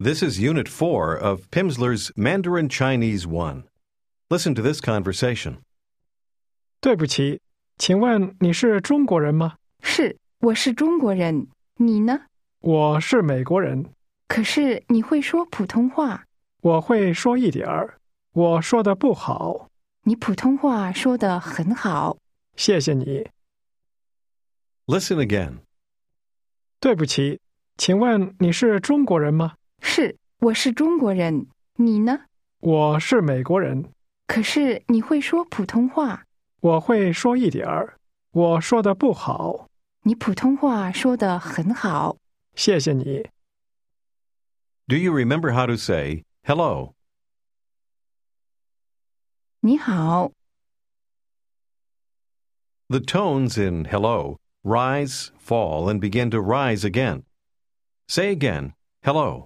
This is Unit 4 of Pimsleur's Mandarin Chinese 1. Listen to this conversation. 对不起，请问你是中国人吗？ 是，我是中国人。你呢？ 我是美国人。 可是你会说普通话？ 我会说一点儿，我说的不好。 你普通话说得很好。 谢谢你。 Listen again. 对不起，请问你是中国人吗？ 是，我是中国人。你呢？ 我是美国人。 可是你会说普通话？ 我会说一点儿，我说的不好。 你普通话说得很好。 谢谢你。 Do you remember how to say hello? 你好。 The tones in hello rise, fall, and begin to rise again. Say again, hello.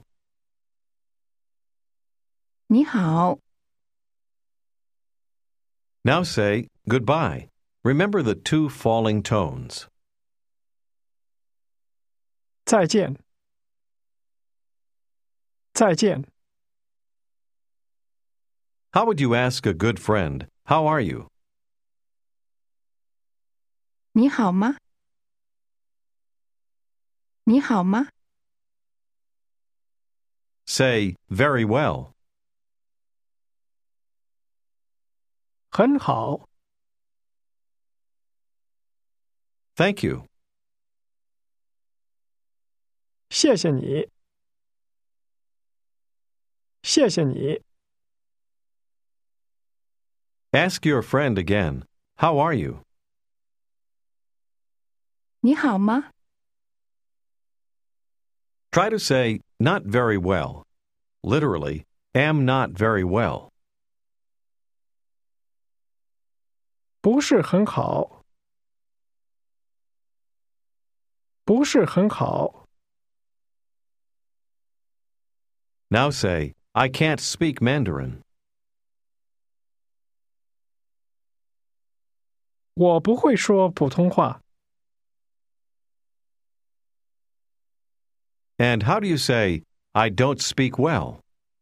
你好。 Now say goodbye. Remember the two falling tones. 再见。再见。 How would you ask a good friend, how are you? 你好吗？你好吗？ Say very well. 很好。 Thank you. 谢谢你。谢谢你。 Ask your friend again, how are you? 你好吗？ Try to say not very well. Literally, am not very well. 不是很好。不是很好。 Now say, I can't speak Mandarin. 我不会说普通话。 And how do you say, I don't speak well?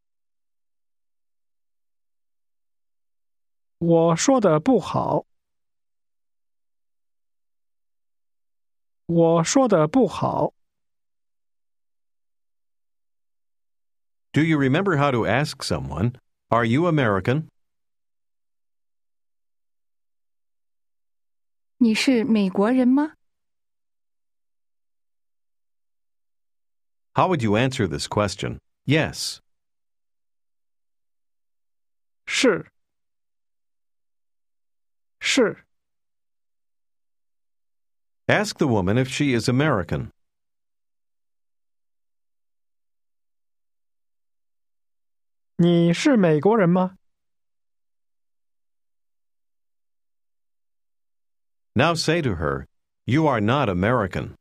我说的不好。我说的不好。 Do you remember how to ask someone, are you American? 你是美国人吗？ How would you answer this question? Yes. 是。是。 Ask the woman if she is American. 你是美国人吗？ Now say to her, you are not American.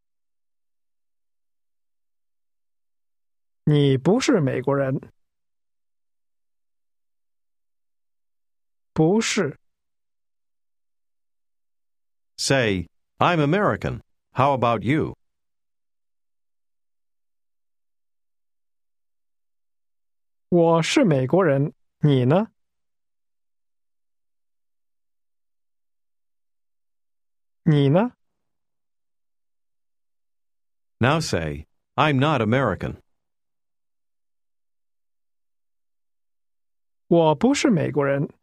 你不是美国人。不是。 Say, I'm American. How about you? 我是美国人。你呢？你呢？ Now say, I'm not American. 我不是美国人。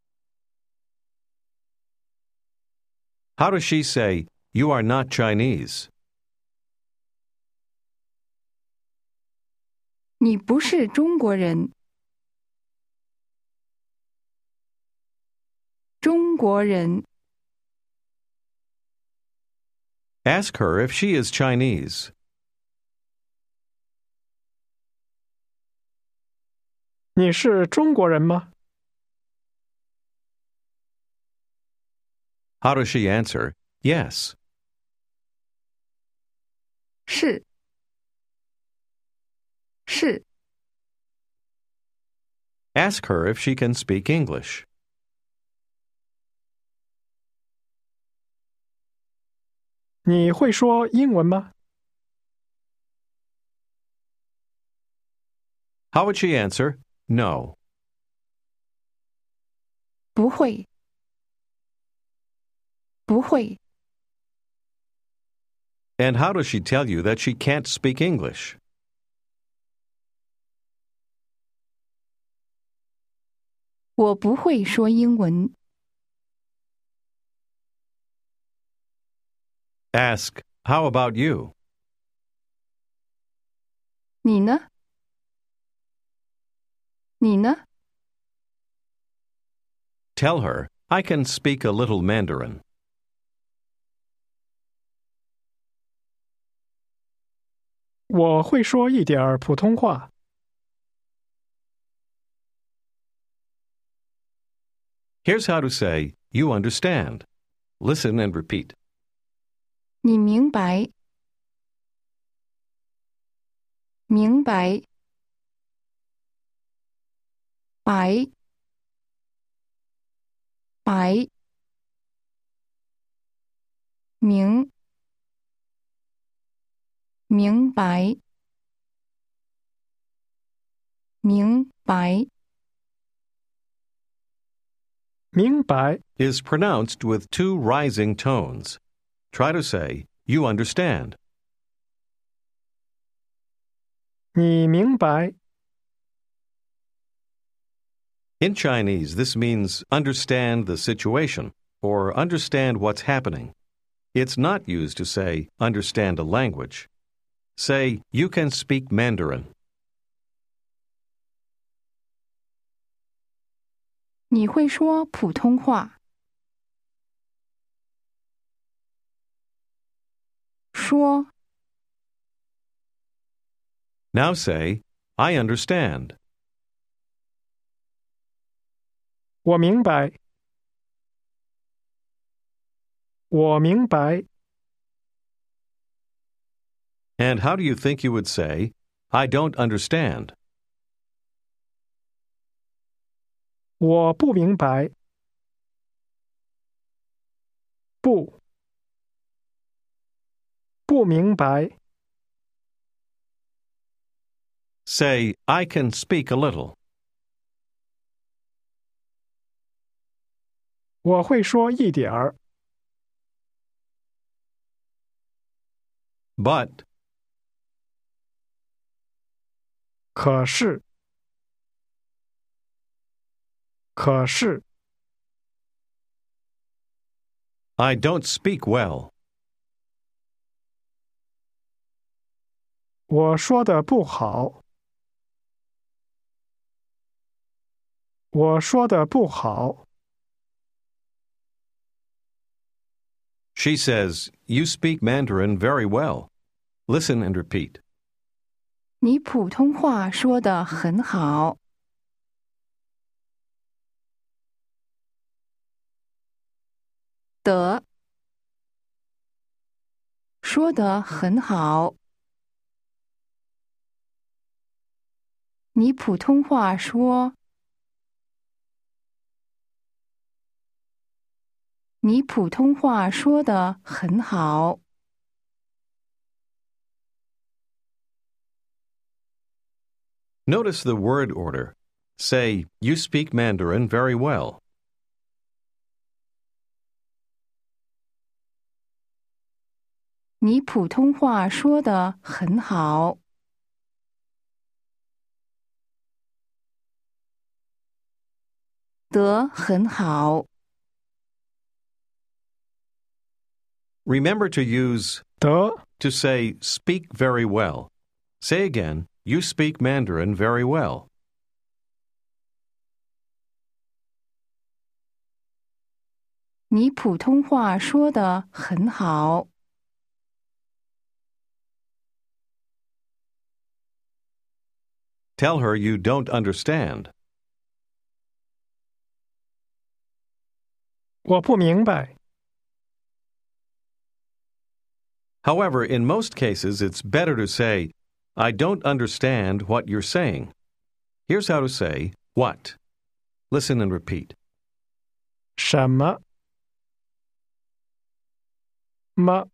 How does she say, you are not Chinese? 你不是中国人。中国人。 Ask her if she is Chinese. 你是中国人吗？ How does she answer? Yes. 是。是。 Ask her if she can speak English. 你会说英文吗？ How would she answer? No. 不会，不会。 And how does she tell you that she can't speak English? 我不会说英文。 Ask, how about you? 你呢？你呢？ Tell her, I can speak a little Mandarin. 我会说一点儿普通话。 Here's how to say, you understand. Listen and repeat. 你明白？明白。白。白。明。明白。明白。 明白， Is pronounced with two rising tones. Try to say, you understand. 你明白， In Chinese, this means understand the situation or understand what's happening. It's not used to say understand a language. Say, you can speak Mandarin. 你会说普通话？说。 Now say, I understand. 我明白，我明白， And how do you think you would say, I don't understand? 我不明白，不，不明白， Say, I can speak a little. 我会说一点儿， But, 可是，可是， I don't speak well. 我说的不好，我说的不好， She says, you speak Mandarin very well. Listen and repeat. 你普通话说得很好。得。说得很好。你普通话说。你普通话说得很好。 Notice the word order. Say, you speak Mandarin very well. 你普通话说得很好。得很好。 Remember to use 得， to say speak very well. Say again, you speak Mandarin very well. 你普通话说得很好。 Tell her you don't understand. 我不明白， However, in most cases, it's better to say, I don't understand what you're saying. Here's how to say, what. Listen and repeat. 什么？么？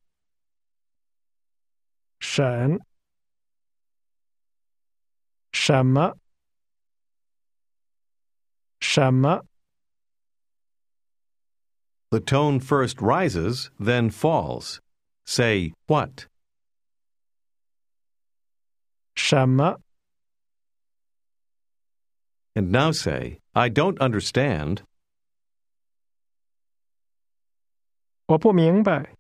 什？什么？ 什么？ The tone first rises, then falls. Say what? 什么？ And now say, I don't understand. 我不明白。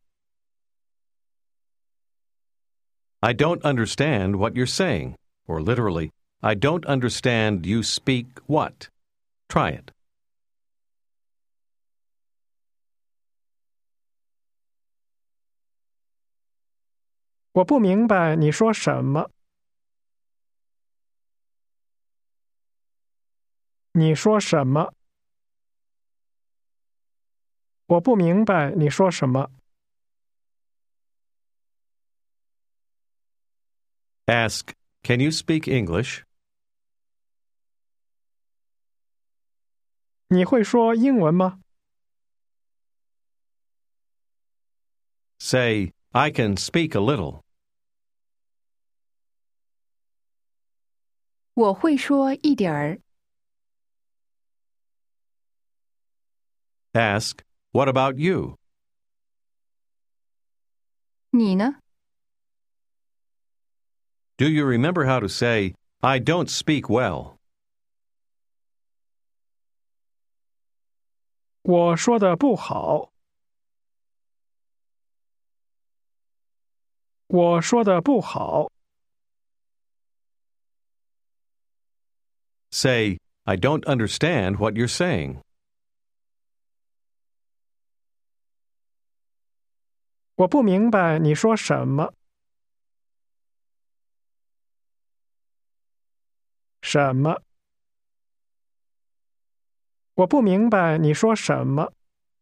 I don't understand what you're saying. Or literally, I don't understand you speak what. Try it. 我不明白你说什么。你说什么？我不明白你说什么。 Ask, can you speak English? 你会说英文吗？ Say, I can speak a little. 我会说一点儿。 Ask, what about you? 你呢？ Do you remember how to say, I don't speak well? 我说的不好。我说的不好。 Say, I don't understand what you're saying. 我不明白你说什么。什么？我不明白你说什么。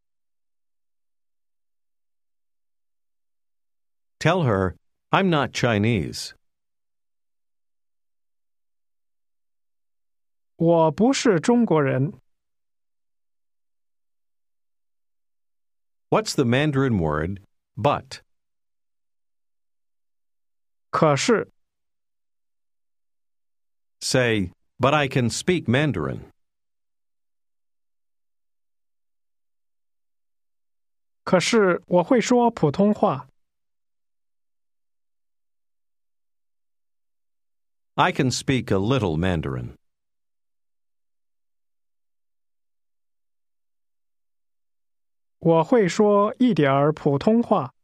Tell her, I'm not Chinese. 我不是中国人。 What's the Mandarin word, but? 可是， Say, but I can speak Mandarin. 可是我会说普通话。 I can speak a little Mandarin. 我会说一点儿普通话。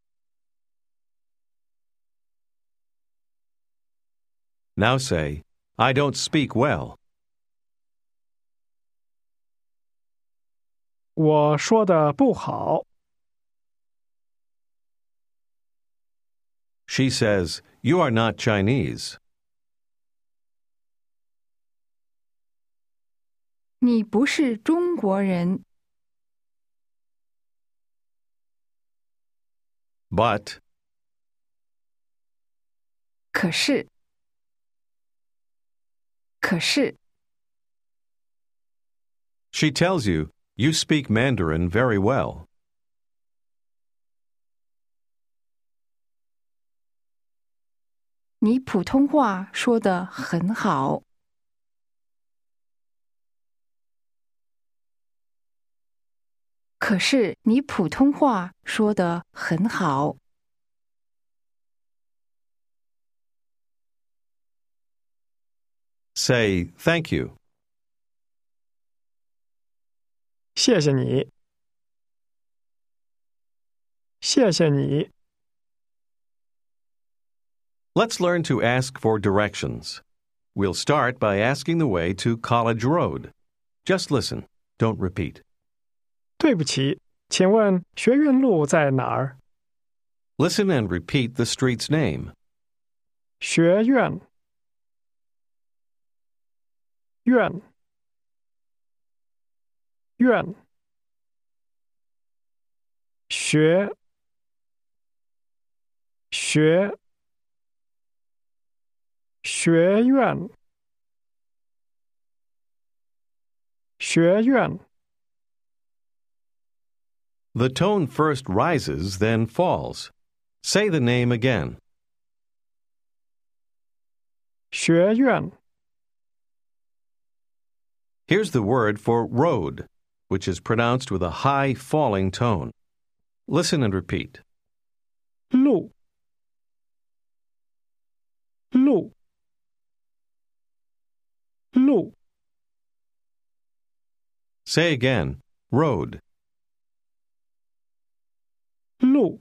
Now say, I don't speak well. 我说的不好。 She says, you are not Chinese. 你不是中国人。 But, 可是，可是， she tells you, you speak Mandarin very well. 你普通话说得很好。可是你普通话说得很好。 Say, thank you. 谢谢你。谢谢你。 Let's learn to ask for directions. We'll start by asking the way to College Road. Just listen. Don't repeat. 对不起，请问学院路在哪儿？ Listen and repeat the street's name. 学院。院。院。学。学。学院。学院。 The tone first rises, then falls. Say the name again. 学院。 Here's the word for road, which is pronounced with a high falling tone. Listen and repeat. 路路路 Say again, road. 路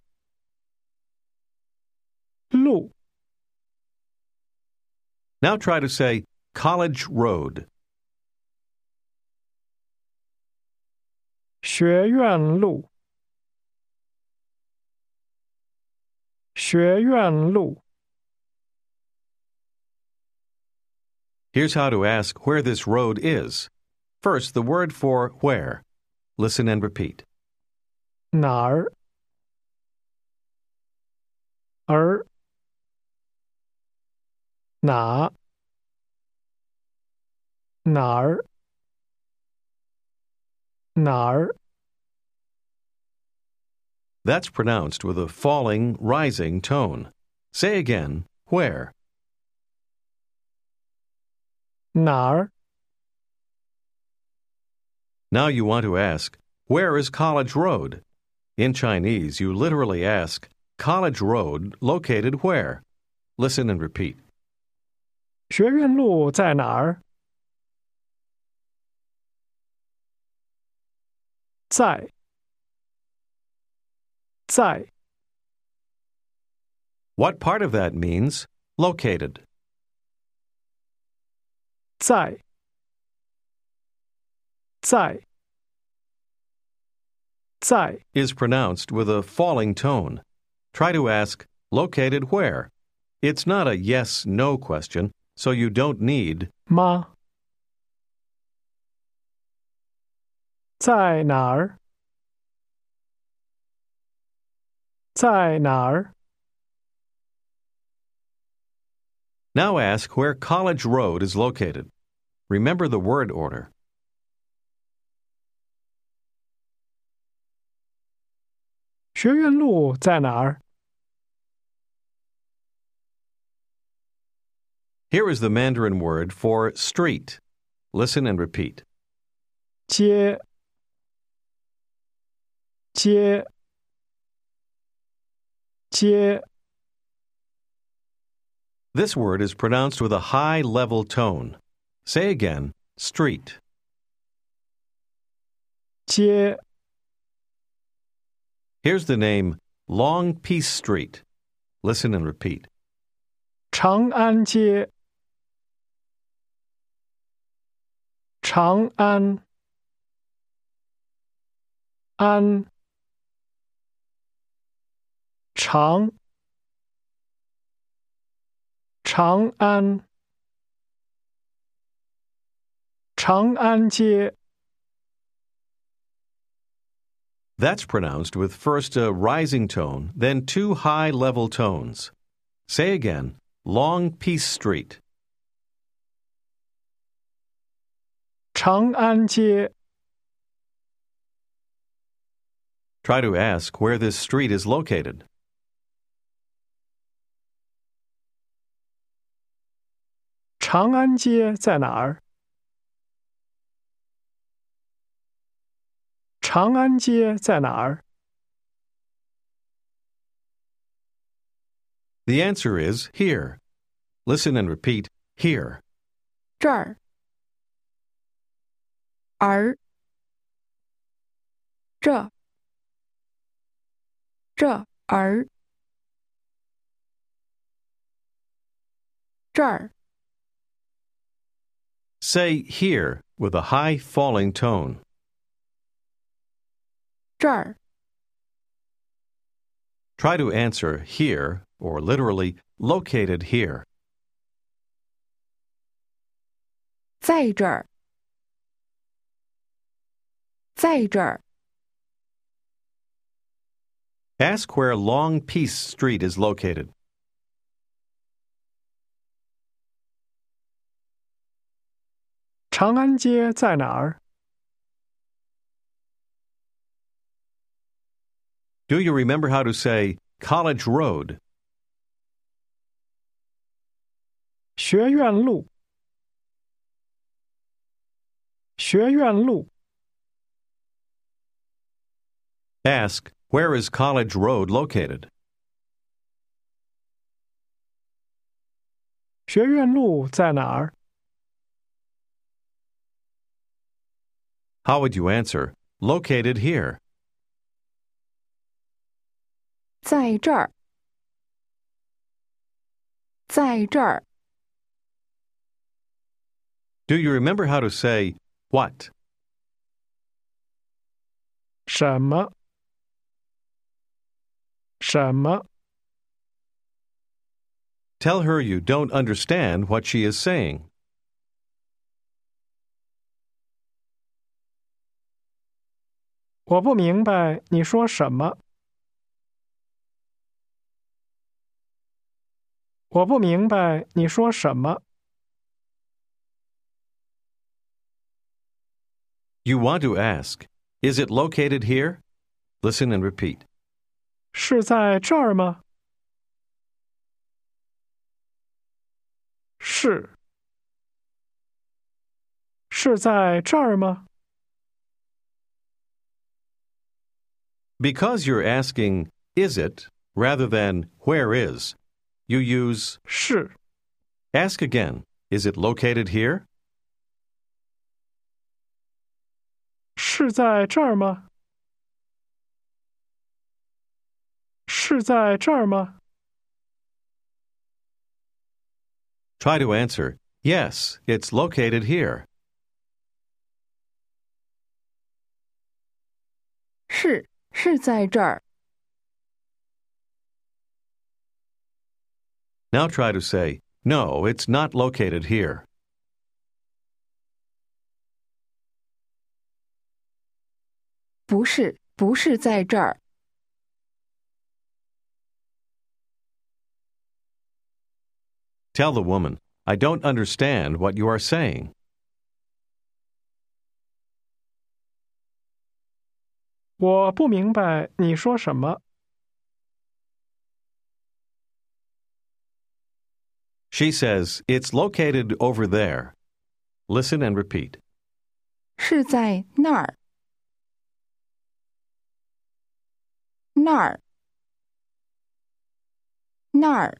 路 Now try to say College Road. 学院路学院路 Here's how to ask where this road is. First, the word for where. Listen and repeat. 哪儿儿哪哪儿哪儿 That's pronounced with a falling, rising tone. Say again, where. 哪儿 Now you want to ask, where is College Road? In Chinese, you literally ask, College Road located where? Listen and repeat. 学院路在哪儿？在在 What part of that means located? 在在在 Is pronounced with a falling tone. Try to ask, located where? It's not a yes-no question, so you don't need 吗？在哪儿？在哪儿？ Now ask where College Road is located. Remember the word order. 学院路在哪儿？ Here is the Mandarin word for street. Listen and repeat. 街街街 This word is pronounced with a high level tone. Say again, street. 街 Here's the name Long Peace Street. Listen and repeat. 长安街长安安长长安长安街 That's pronounced with first a rising tone, then two high level tones. Say again, Long Peace Street. 长安街 Try to ask where this street is located. 长安街在哪儿？长安街在哪儿？ The answer is here. Listen and repeat, here. 这儿儿这儿这儿 Say here with a high falling tone. 这儿 Try to answer here, or literally located here. 在这儿在这儿 Ask where Long Peace Street is located. 长安街在哪儿？ Do you remember how to say College Road? 学院路学院路， Ask, where is College Road located? 学院路在哪儿？ How would you answer, located here? 在这儿，在这儿， Do you remember how to say, what? 什么？什么？ Tell her you don't understand what she is saying. 我不明白你说什么。我不明白你说什么。 You want to ask, is it located here? Listen and repeat. 是在这儿吗？是。是在这儿吗？ Because you're asking, is it, rather than where is, you use, 是。 ask again, is it located here? 是在这儿吗？是在这儿吗？ Try to answer, yes, it's located here. 是在这儿。 Now try to say, no, it's not located here. 不是在这儿。 Tell the woman, I don't understand what you are saying. 我不明白你说什么。 She says, it's located over there. Listen and repeat. 是在那儿。那儿。那儿。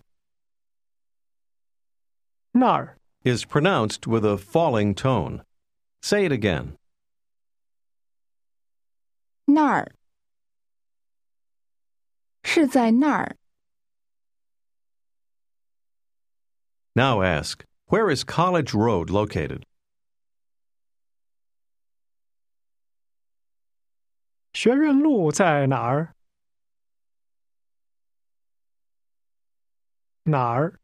那儿。 Is pronounced with a falling tone. Say it again. 那儿。是在那儿。 Now ask, where is College Road located? 学院路在哪儿？哪儿？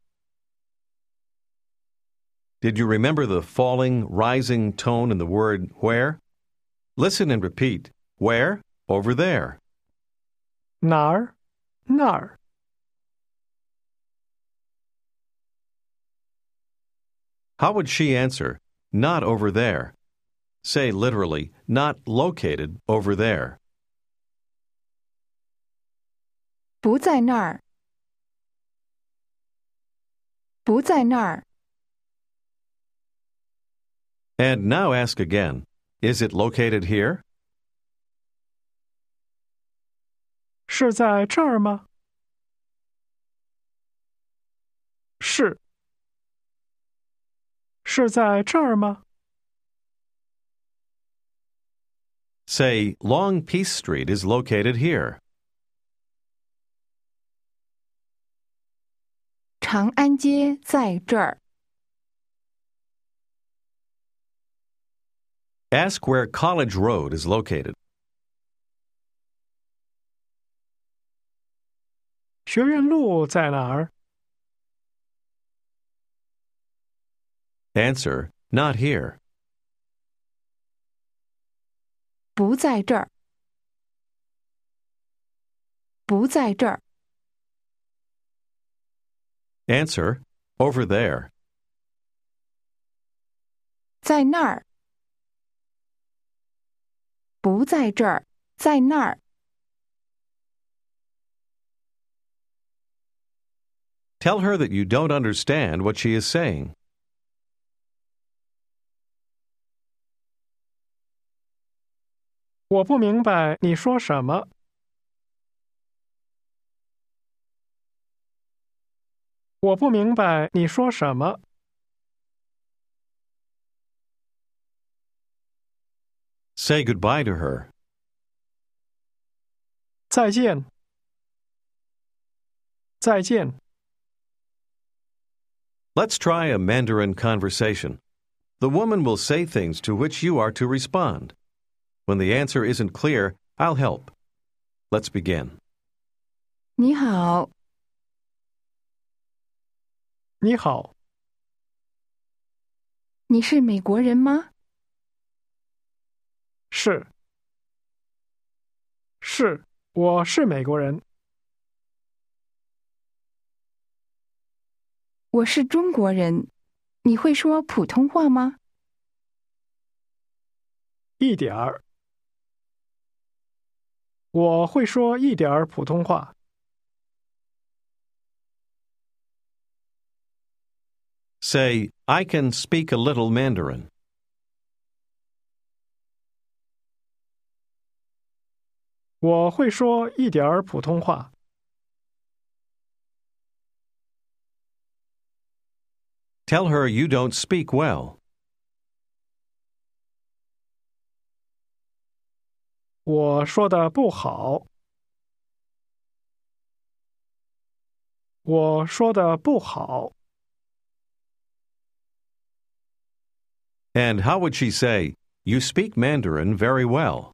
Did you remember the falling, rising tone in the word where? Listen and repeat. Where? Over there. 哪儿？那儿。 How would she answer? Not over there. Say literally, not located over there. 不在那儿。不在那儿。 And now ask again, is it located here? 是在这儿吗？是。是在这儿吗？ Say, Long Peace Street is located here. 长安街在这儿。 Ask where College Road is located. 学院路在哪儿？ Answer, not here. 不在这儿。不在这儿。 Answer, over there. 在那儿。不在这儿，在那儿。 Tell her that you don't understand what she is saying. 我不明白你说什么。我不明白你说什么。 Say goodbye to her. 再见。再见。 Let's try a Mandarin conversation. The woman will say things to which you are to respond. When the answer isn't clear, I'll help. Let's begin. 你好， 你好， 你是美国人吗？ 是。是，我是美国人。 我是中国人。你会说普通话吗？ 一点儿。我会说一点儿普通话。 Say, I can speak a little Mandarin. 我会说一点儿普通话。 Tell her you don't speak well. 我说的不好。我说的不好。 And how would she say, you speak Mandarin very well?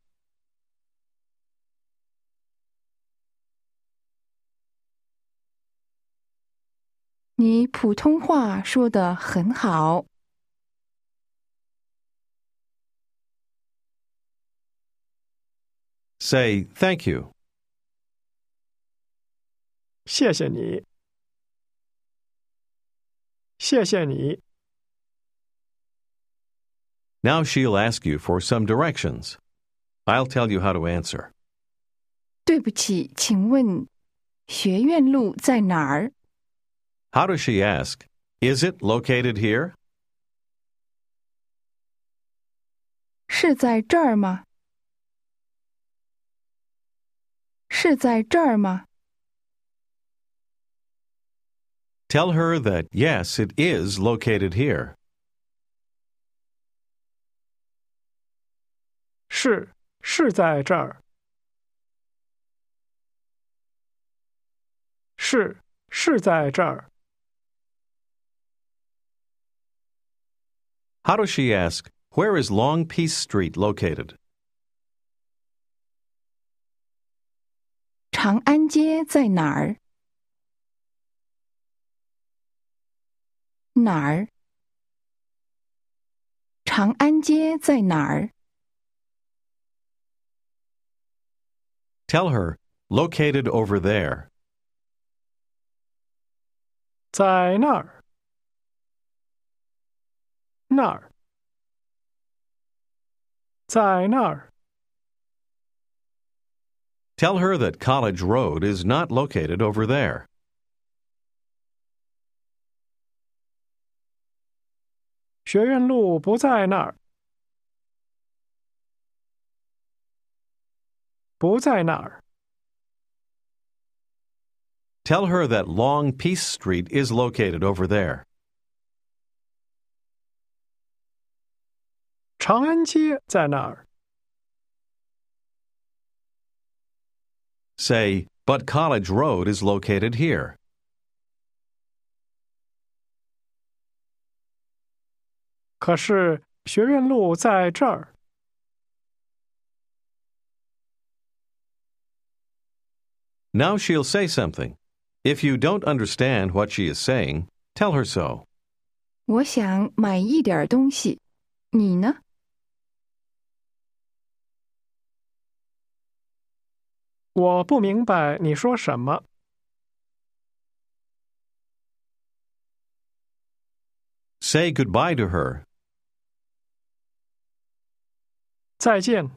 你普通话说得很好。 Say, thank you. 谢谢你。谢谢你。 Now she'll ask you for some directions. I'll tell you how to answer. 对不起，请问学院路在哪儿？ How does she ask? Is it located here? 是在这儿吗？是在这儿吗？ Tell her that yes, it is located here. 是在这儿。是在这儿。 How does she ask, where is Long Peace Street located? 长安街在哪儿？哪儿？长安街在哪儿？ Tell her, located over there. 在那儿。那儿。在那儿。 Tell her that College Road is not located over there. 学院路不在那儿。不在那儿。 Tell her that Long Peace Street is located over there. 长安街在那儿。 Say, but College Road is located here. 可是学院路在这儿。 Now she'll say something. If you don't understand what she is saying, tell her so. 我想买一点东西，你呢？ 我不明白你说什么。 Say goodbye to her. 再见。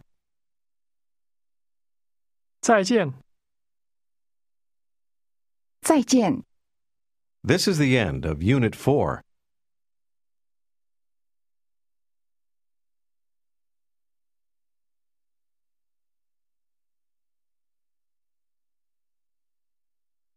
再见。 再见。 This is the end of Unit 4.